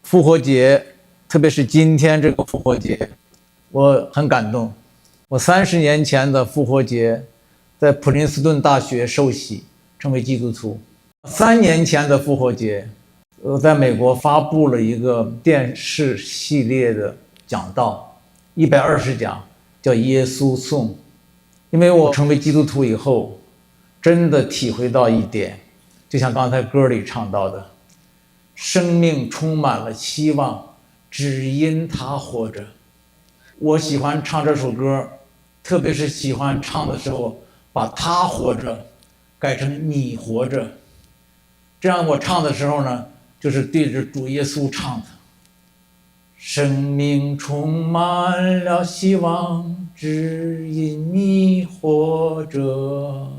复活节，特别是今天这个复活节，我很感动。我30年前的复活节，在普林斯顿大学受洗，成为基督徒。3年前的复活节，我在美国发布了一个电视系列的讲道，120讲，叫《耶稣颂》。因为我成为基督徒以后，真的体会到一点，就像刚才歌里唱到的，生命充满了希望，只因他活着。我喜欢唱这首歌，特别是喜欢唱的时候，把他活着改成你活着。这样我唱的时候呢，就是对着主耶稣唱的。生命充满了希望，只因你活着。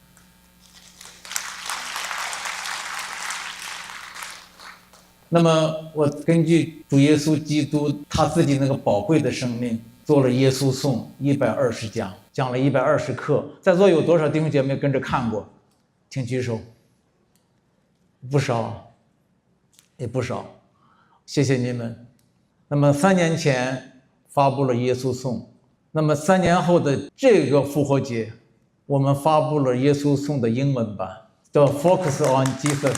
那么我根据主耶稣基督他自己那个宝贵的生命，做了耶稣颂120讲，讲了120课。在座有多少弟兄姐妹跟着看过？请举手。不少，也不少，谢谢你们。那么3年前发布了耶稣颂，那么3年后的这个复活节，我们发布了耶稣颂的英文版，叫 Focus on Jesus。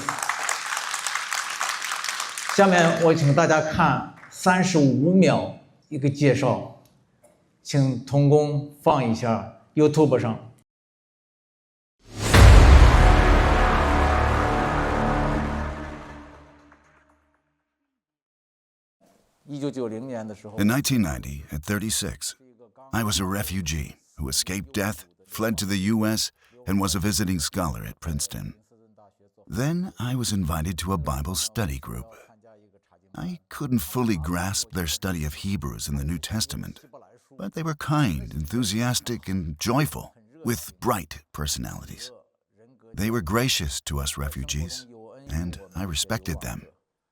下面我请大家看35秒一个介绍，请同工放一下 YouTube 上。1990年的时候 In 1990, at 36, I was a refugee who escaped death, fled to the U.S., and was a visiting scholar at Princeton. Then I was invited to a Bible study group. I couldn't fully grasp their study of Hebrews in the New Testament, but they were kind, enthusiastic, and joyful, with bright personalities. They were gracious to us refugees, and I respected them,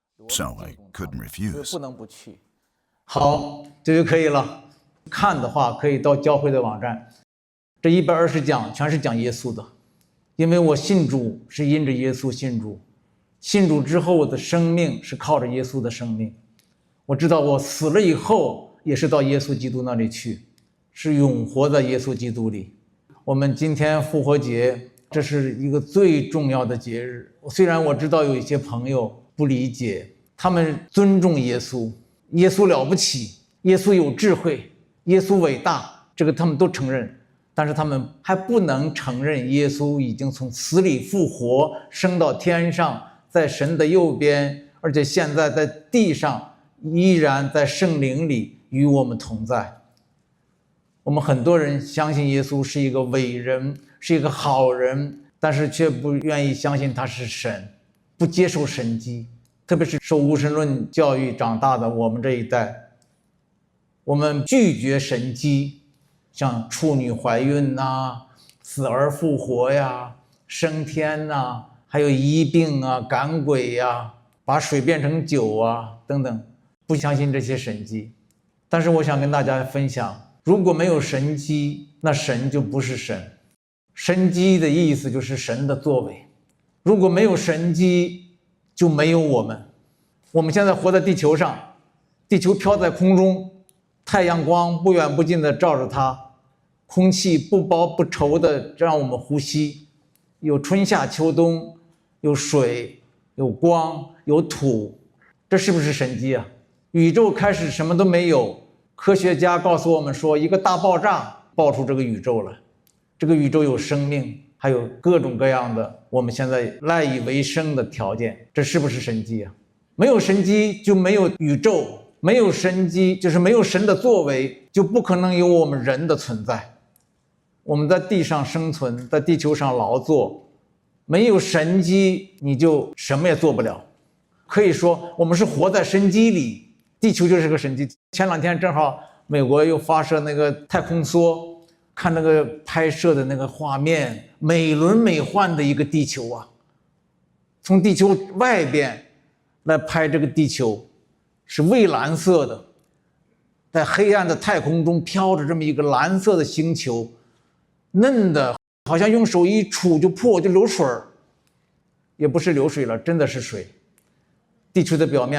so I couldn't refuse. 好，这就可以了。看的话可以到教会的网站，这120讲全是讲耶稣的，因为我信主是因着耶稣信主。信主之后，我的生命是靠着耶稣的生命。我知道我死了以后也是到耶稣基督那里去，是永活在耶稣基督里。我们今天复活节，这是一个最重要的节日。虽然我知道有一些朋友不理解，他们尊重耶稣，耶稣了不起，耶稣有智慧，耶稣伟大，这个他们都承认，但是他们还不能承认耶稣已经从死里复活，升到天上，在神的右边，而且现在在地上依然在圣灵里与我们同在。我们很多人相信耶稣是一个伟人，是一个好人，但是却不愿意相信他是神，不接受神迹。特别是受无神论教育长大的我们这一代，我们拒绝神迹，像处女怀孕呐、死而复活呀、升天呐、还有医病啊、赶鬼呀、把水变成酒啊等等，不相信这些神迹。但是我想跟大家分享，如果没有神迹，那神就不是神。神迹的意思就是神的作为，如果没有神迹，就没有我们。我们现在活在地球上，地球飘在空中，太阳光不远不近的照着它，空气不薄不稠的让我们呼吸，有春夏秋冬，有水，有光，有土，这是不是神迹啊？宇宙开始什么都没有，科学家告诉我们说，一个大爆炸爆出这个宇宙了。这个宇宙有生命，还有各种各样的我们现在赖以为生的条件，这是不是神迹啊？没有神迹就没有宇宙，没有神迹就是没有神的作为，就不可能有我们人的存在。我们在地上生存，在地球上劳作，没有神迹你就什么也做不了。可以说我们是活在神迹里，地球就是个神迹。前2天正好美国又发射那个太空梭，看那个拍摄的那个画面，美轮美奂的一个地球啊。从地球外边来拍这个地球，是蔚蓝色的，在黑暗的太空中飘着这么一个蓝色的星球，嫩的好像用手一触就破，就流水，也不是流水了，真的是水。地球的表面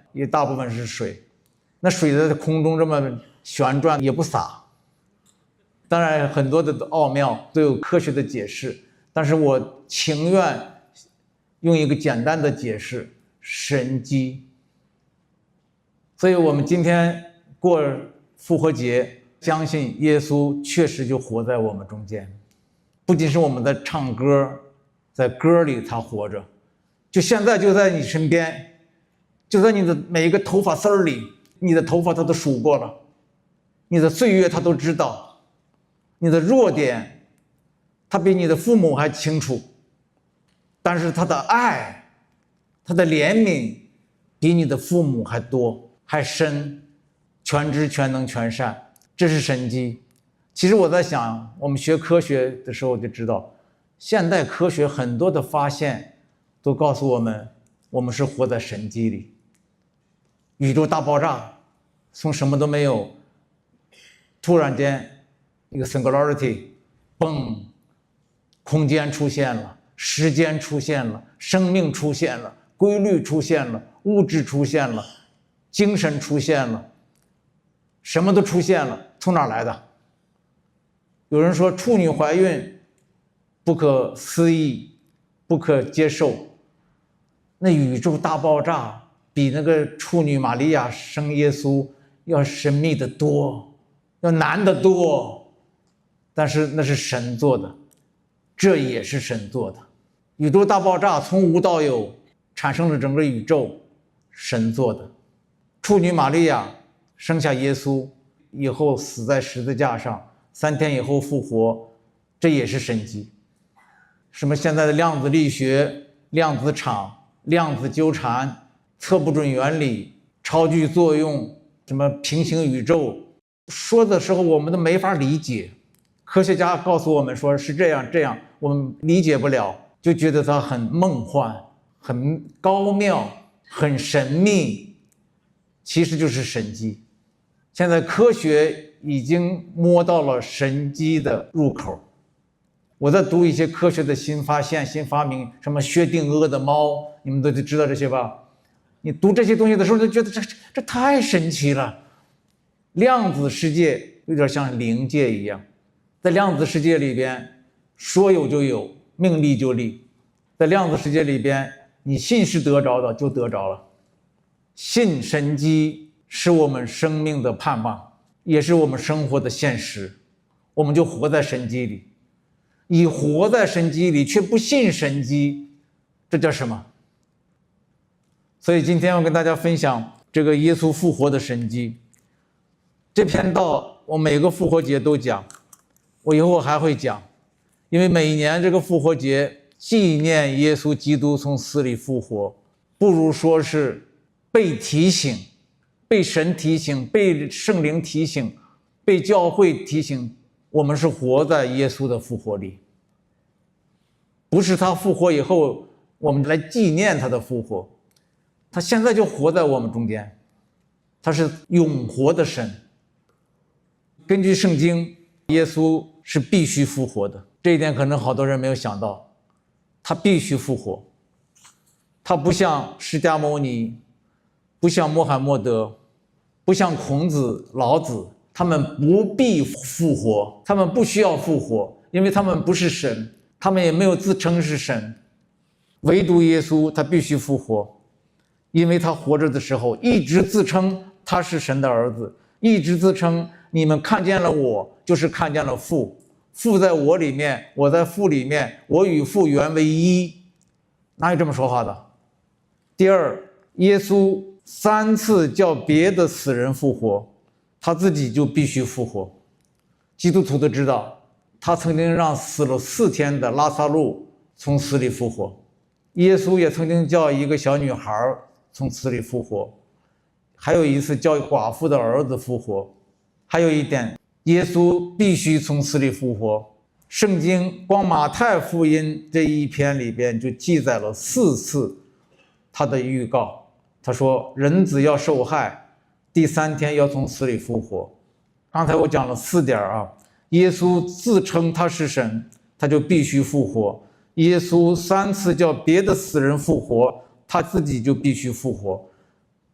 也大部分是水。那水在空中这么旋转也不洒。当然很多的奥妙都有科学的解释，但是我情愿用一个简单的解释：神迹。所以我们今天过复活节，相信耶稣确实就活在我们中间，不仅是我们在唱歌，在歌里他活着，就现在就在你身边，就在你的每一个头发丝里，你的头发他都数过了，你的岁月他都知道，你的弱点他比你的父母还清楚，但是他的爱，他的怜悯比你的父母还多还深，全知全能全善，这是神迹。其实我在想，我们学科学的时候就知道，现代科学很多的发现都告诉我们，我们是活在神迹里。宇宙大爆炸，从什么都没有，突然间一个 singularity， 嘣，空间出现了，时间出现了，生命出现了，规律出现了，物质出现了，精神出现了，什么都出现了。从哪儿来的？有人说处女怀孕不可思议，不可接受。那宇宙大爆炸比那个处女玛利亚生耶稣要神秘的多，要难得多。但是那是神做的，这也是神做的。宇宙大爆炸从无到有，产生了整个宇宙，神做的。处女玛利亚生下耶稣以后死在十字架上，3天以后复活，这也是神迹。什么现在的量子力学、量子场、量子纠缠、测不准原理、超距作用，什么平行宇宙，说的时候我们都没法理解。科学家告诉我们说是这样这样，我们理解不了，就觉得它很梦幻，很高妙，很神秘，其实就是神迹。现在科学已经摸到了神迹的入口。我在读一些科学的新发现、新发明，什么薛定谔的猫，你们都知道这些吧？你读这些东西的时候就觉得这太神奇了。量子世界有点像灵界一样，在量子世界里边说有就有，命立就立。在量子世界里边，你信是得着的就得着了。信神迹是我们生命的盼望，也是我们生活的现实，我们就活在神迹里。你活在神迹里却不信神迹，这叫什么？所以今天我跟大家分享这个耶稣复活的神迹。这篇道我每个复活节都讲，我以后还会讲，因为每年这个复活节纪念耶稣基督从死里复活，不如说是被提醒，被神提醒，被圣灵提醒，被教会提醒，我们是活在耶稣的复活里。不是他复活以后我们来纪念他的复活，他现在就活在我们中间，他是永活的神。根据圣经，耶稣是必须复活的，这一点可能好多人没有想到，他必须复活。他不像释迦牟尼，不像穆罕默德，不像孔子、老子，他们不必复活，他们不需要复活，因为他们不是神，他们也没有自称是神。唯独耶稣他必须复活，因为他活着的时候一直自称他是神的儿子，一直自称你们看见了我就是看见了父，父在我里面，我在父里面，我与父原为一。哪有这么说话的？第二，耶稣3次叫别的死人复活，他自己就必须复活。基督徒都知道，他曾经让死了4天的拉撒路从死里复活，耶稣也曾经叫一个小女孩从死里复活，还有一次叫寡妇的儿子复活。还有一点，耶稣必须从死里复活。圣经光马太福音这一篇里边就记载了4次他的预告，他说人子要受害，第3天要从死里复活。刚才我讲了4点啊，耶稣自称他是神，他就必须复活。耶稣3次叫别的死人复活，他自己就必须复活。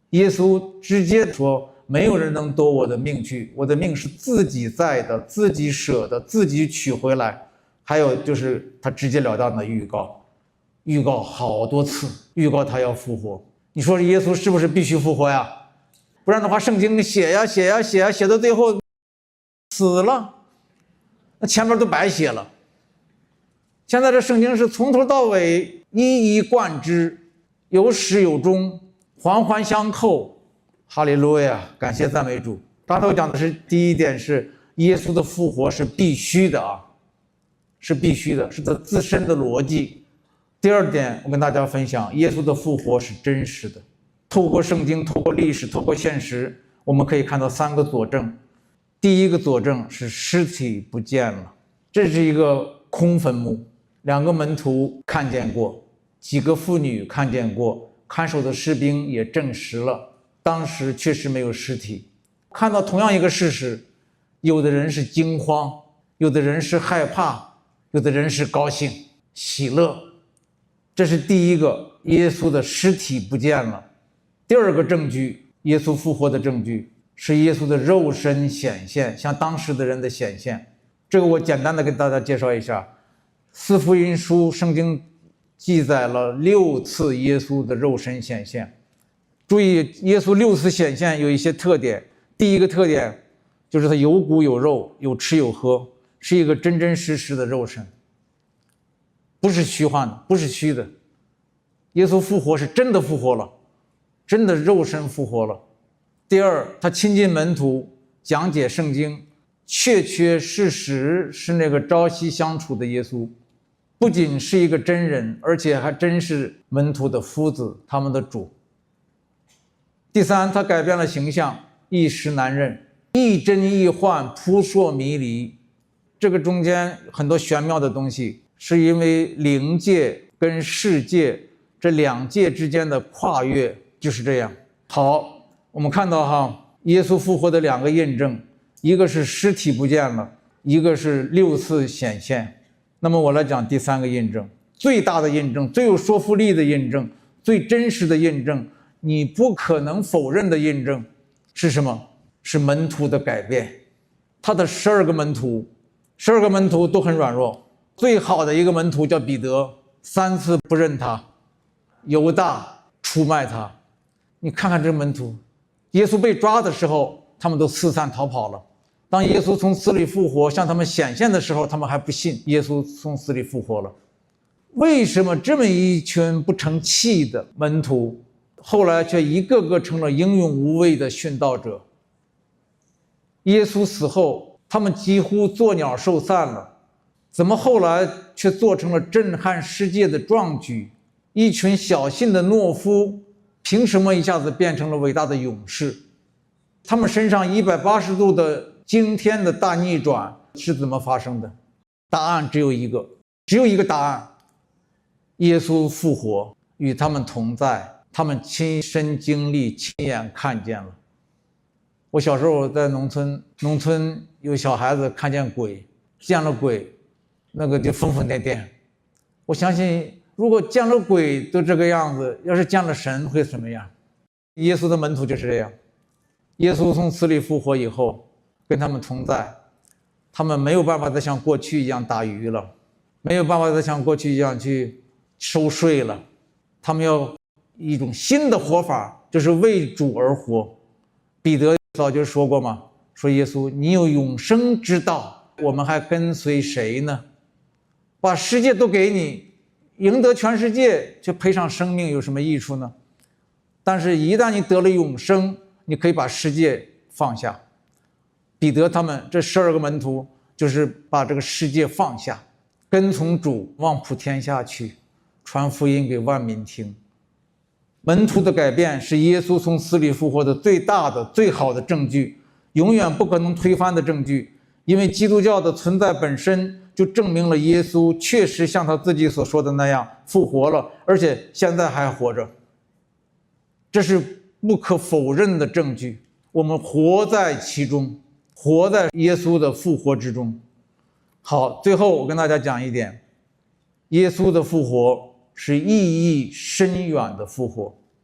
耶稣直接说，没有人能夺我的命去，我的命是自己在的，自己舍的，自己取回来。还有就是他直截了当的预告好多次，预告他要复活。你说耶稣是不是必须复活呀？不然的话，圣经写呀，写到最后死了，那前面都白写了。现在这圣经是从头到尾一以贯之，有始有终，环环相扣。哈利路亚，感谢赞美主。刚才我讲的是第一点，是耶稣的复活是必须的啊，是必须的，是他自身的逻辑。第二点，我跟大家分享，耶稣的复活是真实的。透过圣经，透过历史，透过现实，我们可以看到3个佐证。第一个佐证是尸体不见了，这是一个空坟墓，2个门徒看见过，几个妇女看见过，看守的士兵也证实了，当时确实没有尸体。看到同样一个事实，有的人是惊慌，有的人是害怕，有的人是高兴喜乐。这是第一个，耶稣的尸体不见了。第二个证据，耶稣复活的证据是耶稣的肉身显现，向当时的人的显现。这个我简单的跟大家介绍一下。4福音书圣经记载了6次耶稣的肉身显现。注意，耶稣6次显现有一些特点。第一个特点就是他有骨有肉，有吃有喝，是一个真真实实的肉身，不是虚幻的，不是虚的。耶稣复活是真的复活了，真的肉身复活了。第二，他亲近门徒，讲解圣经，确事实是那个朝夕相处的耶稣，不仅是一个真人，而且还真是门徒的夫子，他们的主。第三，他改变了形象，一时难认，亦真亦幻，扑朔迷离。这个中间很多玄妙的东西，是因为灵界跟世界这2界之间的跨越就是这样。好，我们看到耶稣复活的2个印证，一个是尸体不见了，一个是6次显现。那么我来讲第3个印证，最大的印证，最有说服力的印证，最真实的印证，你不可能否认的印证是什么？是门徒的改变。他的12个门徒都很软弱，最好的一个门徒叫彼得，3次不认他，犹大出卖他。你看看这门徒，耶稣被抓的时候他们都四散逃跑了，当耶稣从死里复活向他们显现的时候，他们还不信耶稣从死里复活了。为什么这么一群不成器的门徒后来却一个个成了英勇无畏的殉道者？耶稣死后他们几乎作鸟兽散了，怎么后来却做成了震撼世界的壮举？一群小信的懦夫凭什么一下子变成了伟大的勇士？他们身上180度的惊天的大逆转是怎么发生的？答案只有一个答案：耶稣复活，与他们同在，他们亲身经历，亲眼看见了。我小时候在农村有小孩子看见鬼，见了鬼，那个就疯疯癫癫。我相信如果见了鬼都这个样子，要是见了神会什么样？耶稣的门徒就是这样。耶稣从死里复活以后跟他们同在，他们没有办法再像过去一样打鱼了，没有办法再像过去一样去收税了，他们要一种新的活法，就是为主而活。彼得早就说过嘛，说耶稣你有永生之道，我们还跟随谁呢？把世界都给你，赢得全世界却赔上生命有什么益处呢？但是一旦你得了永生，你可以把世界放下。彼得他们这12个门徒就是把这个世界放下，跟从主往普天下去，传福音给万民听。门徒的改变是耶稣从死里复活的最大的最好的证据，永远不可能推翻的证据。因为基督教的存在本身就证明了耶稣确实像他自己所说的那样复活了，而且现在还活着，这是不可否认的证据。我们活在其中，活在耶稣的复活之中。好，最后我跟大家讲一点，耶稣的复活是意义深远的复活。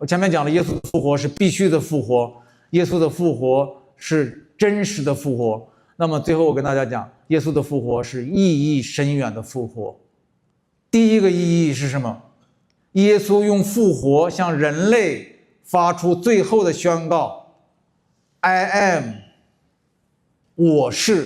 我前面讲了，耶稣的复活是必须的复活，耶稣的复活是真实的复活。那么最后我跟大家讲，耶稣的复活是意义深远的复活。第一个意义是什么？耶稣用复活向人类发出最后的宣告 ：I am， 我是。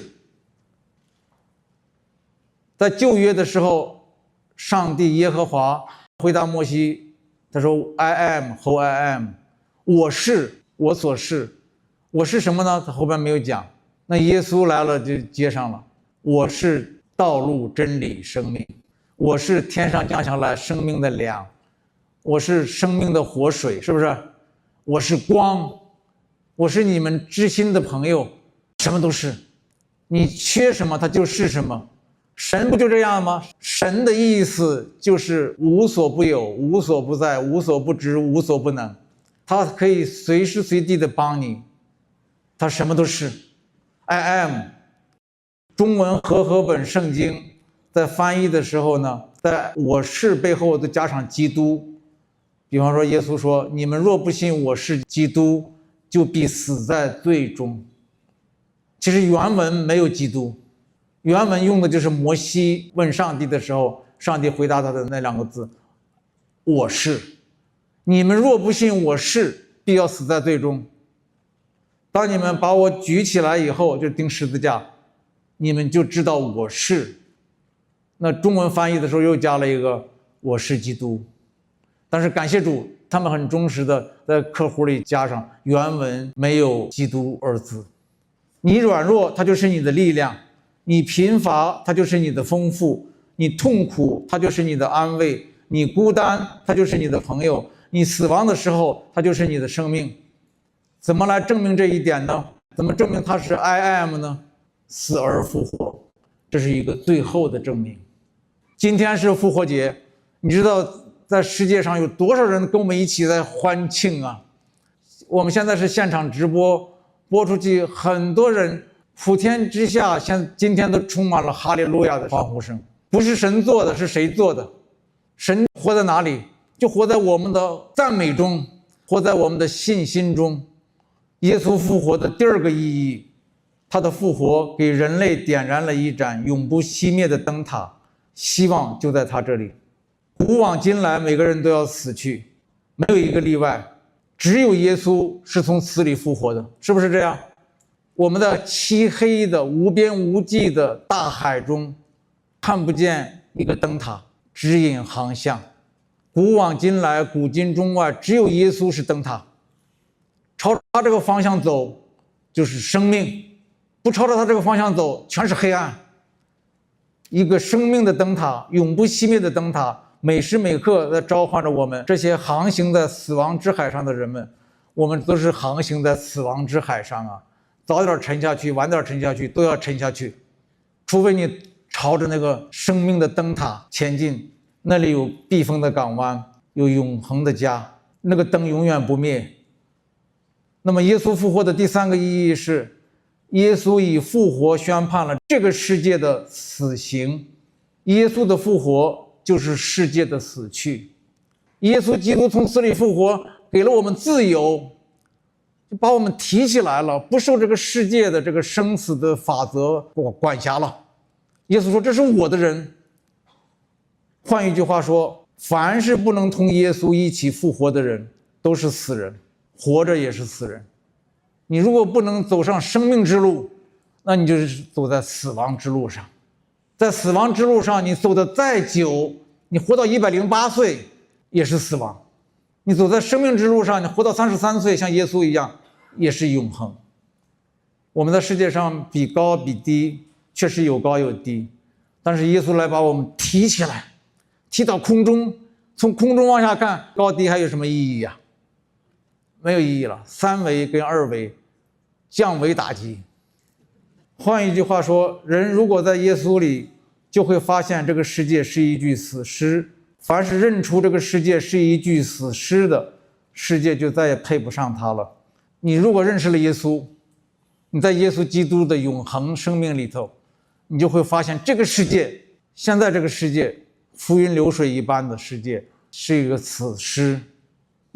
在旧约的时候，上帝耶和华回答摩西，他说 ：“I am who I am， 我是我所是。我是什么呢？他后边没有讲。那耶稣来了就接上了，我是道路、真理、生命。我是天上降下来生命的粮，我是生命的活水，是不是？我是光，我是你们知心的朋友，什么都是。你缺什么，他就是什么。神不就这样吗？神的意思就是无所不有、无所不在、无所不知、无所不能，他可以随时随地的帮你，他什么都是。I am。中文和合本圣经在翻译的时候呢，在我是背后都加上基督。比方说耶稣说，你们若不信我是基督，就必死在罪中。其实原文没有基督，原文用的就是摩西问上帝的时候，上帝回答他的那2个字，我是。你们若不信我是，必要死在罪中。当你们把我举起来以后，就钉十字架，你们就知道我是。那中文翻译的时候又加了一个我是基督。但是感谢主，他们很忠实的在客户里加上原文没有基督二字。你软弱，它就是你的力量；你贫乏，它就是你的丰富；你痛苦，它就是你的安慰；你孤单，它就是你的朋友；你死亡的时候，它就是你的生命。怎么来证明这一点呢？怎么证明它是 I am 呢？死而复活，这是一个最后的证明。今天是复活节，你知道在世界上有多少人跟我们一起在欢庆啊？我们现在是现场直播，播出去，很多人普天之下，今天都充满了哈利路亚的欢呼声。不是神做的，是谁做的？神活在哪里？就活在我们的赞美中，活在我们的信心中。耶稣复活的第2个意义，他的复活给人类点燃了一盏永不熄灭的灯塔，希望就在他这里。古往今来，每个人都要死去，没有一个例外，只有耶稣是从死里复活的，是不是这样？我们在漆黑的无边无际的大海中，看不见一个灯塔指引航向。古往今来，古今中外，只有耶稣是灯塔，朝他这个方向走就是生命，不朝着他这个方向走全是黑暗。一个生命的灯塔，永不熄灭的灯塔，每时每刻在召唤着我们这些航行在死亡之海上的人们。我们都是航行在死亡之海上啊，早点沉下去，晚点沉下去，都要沉下去，除非你朝着那个生命的灯塔前进，那里有避风的港湾，有永恒的家，那个灯永远不灭。那么耶稣复活的第3个意义是，耶稣以复活宣判了这个世界的死刑。耶稣的复活就是世界的死去。耶稣基督从死里复活，给了我们自由，就把我们提起来了，不受这个世界的这个生死的法则管辖了。耶稣说，这是我的人。换一句话说，凡是不能同耶稣一起复活的人，都是死人，活着也是死人。你如果不能走上生命之路，那你就是走在死亡之路上。在死亡之路上，你走得再久，你活到108岁也是死亡。你走在生命之路上，你活到33岁，像耶稣一样，也是永恒。我们在世界上比高比低，确实有高有低，但是耶稣来把我们提起来，提到空中，从空中往下看，高低还有什么意义呀？没有意义了。3维跟2维降维打击。换一句话说，人如果在耶稣里，就会发现这个世界是一具死尸。凡是认出这个世界是一具死尸的，世界就再也配不上他了。你如果认识了耶稣，你在耶稣基督的永恒生命里头，你就会发现这个世界，现在这个世界，浮云流水一般的世界，是一个死尸。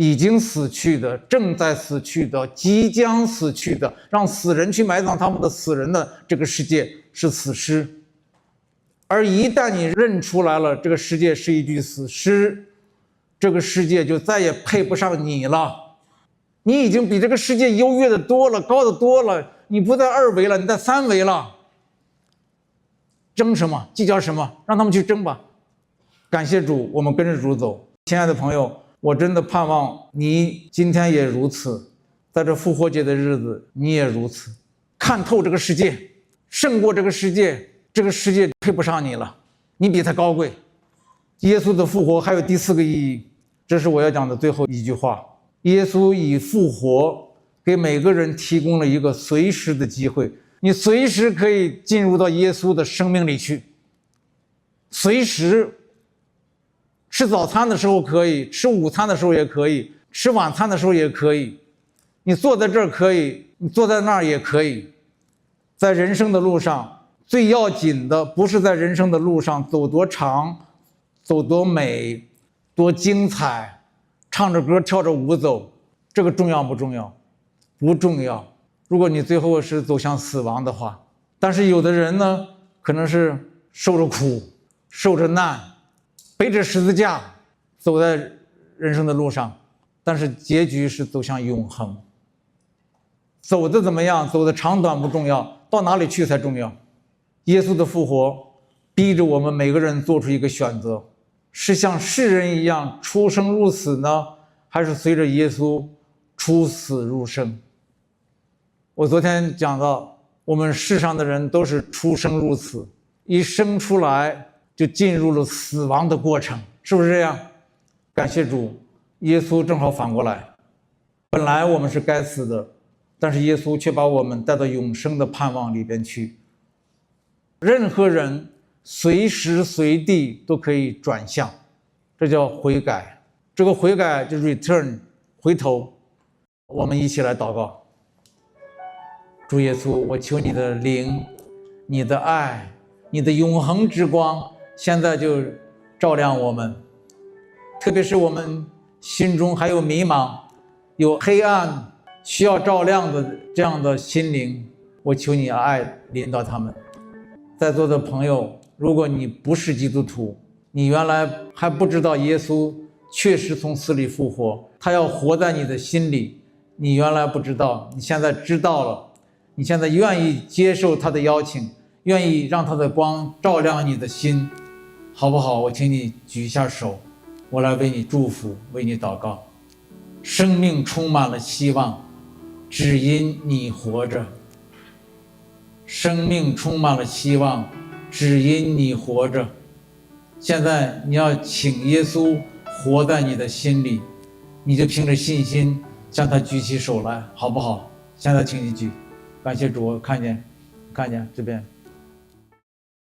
已经死去的、正在死去的、即将死去的，让死人去埋葬他们的死人的这个世界是死尸。而一旦你认出来了这个世界是一具死尸，这个世界就再也配不上你了。你已经比这个世界优越的多了，高的多了，你不在2维了，你在3维了。争什么？计较什么？让他们去争吧。感谢主，我们跟着主走。亲爱的朋友，我真的盼望你今天也如此，在这复活节的日子你也如此，看透这个世界，胜过这个世界，这个世界配不上你了，你比他高贵。耶稣的复活还有第4个意义，这是我要讲的最后一句话。耶稣以复活给每个人提供了一个随时的机会，你随时可以进入到耶稣的生命里去，随时。吃早餐的时候可以，吃午餐的时候也可以，吃晚餐的时候也可以，你坐在这儿可以，你坐在那儿也可以。在人生的路上，最要紧的不是在人生的路上走多长，走多美，多精彩，唱着歌跳着舞走，这个重要不重要？不重要。如果你最后是走向死亡的话，但是有的人呢，可能是受着苦，受着难，背着十字架走在人生的路上，但是结局是走向永恒。走的怎么样，走的长短不重要，到哪里去才重要。耶稣的复活逼着我们每个人做出一个选择，是像世人一样出生入死呢，还是随着耶稣出死入生？我昨天讲到，我们世上的人都是出生入死，一生出来就进入了死亡的过程，是不是这样？感谢主，耶稣正好反过来，本来我们是该死的，但是耶稣却把我们带到永生的盼望里边去。任何人随时随地都可以转向，这叫悔改。这个悔改就 return 回头。我们一起来祷告。主耶稣，我求你的灵，你的爱，你的永恒之光现在就照亮我们，特别是我们心中还有迷茫，有黑暗需要照亮的这样的心灵，我求你爱临到他们。在座的朋友，如果你不是基督徒，你原来还不知道耶稣确实从死里复活，他要活在你的心里，你原来不知道，你现在知道了，你现在愿意接受他的邀请，愿意让他的光照亮你的心，好不好？我请你举一下手，我来为你祝福，为你祷告。生命充满了希望，只因你活着。生命充满了希望，只因你活着。现在你要请耶稣活在你的心里，你就凭着信心向他举起手来，好不好？现在请你举。感谢主，看见这边。